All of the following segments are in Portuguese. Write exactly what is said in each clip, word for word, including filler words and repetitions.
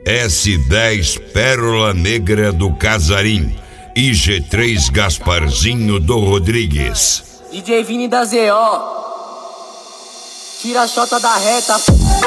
S dez Pérola Negra do Casarim e G três Gasparzinho do Rodrigues. D J Vini da Z O, tira a chota da reta.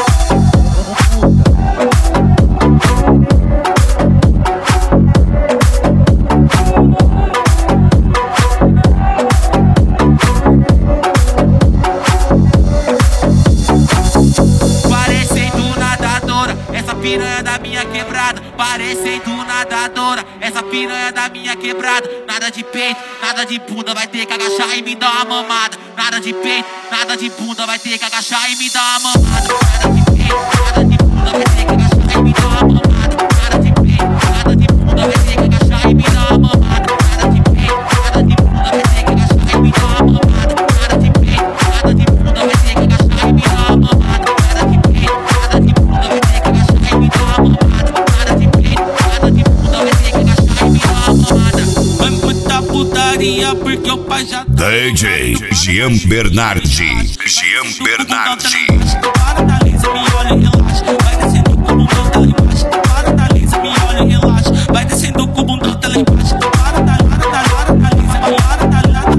Piranha da minha quebrada, parecendo nadadora. Essa piranha da minha quebrada. Nada de peito, nada de bunda, vai ter que agachar e me dar uma mamada. Nada de peito, nada de bunda, vai ter que agachar e me dar uma mamada. Nada de peito, nada de bunda, vai ter que agachar e me dar uma mamada. Nada de peito, nada de bunda, vai ter que agachar e me dar uma mamada. Nada de peito, nada de bunda, vai ter que agachar e me dar uma mamada. Nada de peito, nada de bunda, vai ter que agachar e me dar uma mamada. Nada de peito, nada de bunda, vai ter que agachar e me dar uma mamada. Nada de peito, nada de bunda, vai ter que agachar e me dar uma mamada. Vai muita putaria porque o pai já tá. D J Jean Bernardi, Jean Bernardi. Para da lisa, me olha e relaxa. Vai descendo com o bundão tá lá embaixo. Para da lisa, me olha e relaxa. Vai descendo com o bundão tá lá embaixo. Para da, para da, para da lisa, me para da, para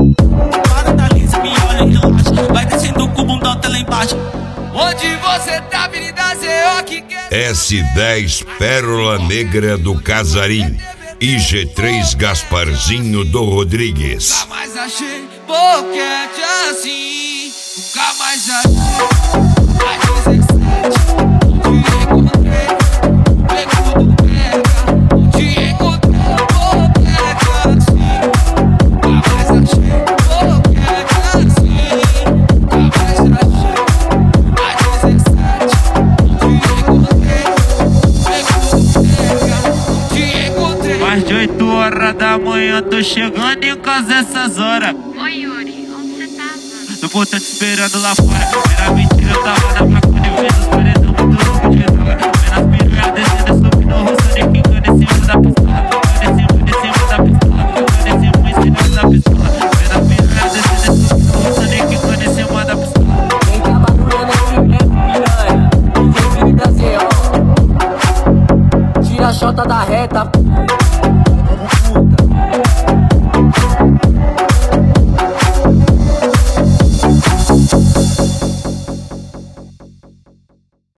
da. Para da lisa, me olha e relaxa. Vai descendo com o bundão tá lá embaixo. Onde você tá, Avenida Z O, que quer? S dez Pérola Negra do Casarim e G três Gasparzinho do Rodrigues. Nunca mais achei boquete assim. Nunca mais achei. Mais dezessete, te encontrei. Pegou do pega, te encontrei. Boquete assim. Nunca mais achei boquete assim. Nunca mais achei. Mais dezessete, te encontrei. Pegou do pega, te encontrei. Mais de oito horas da manhã, tô chegando em casa essas horas. Oi, Yuri, onde você tava? No portão te esperando lá fora. Era mentira, eu tava na facunda e vendo os paredão muito louco de droga. Vendo as piranhas descendo, subindo, roçando e quicando em cima da pistola. Quicando em cima, em cima da pistola. Quicando em cima, em cima da pistola. Vendo as piranhas descendo, subindo, roçando e quicando em cima da pistola. Quem tá bagulhando é piranha, D J Vini da Z O, tira a chota da reta.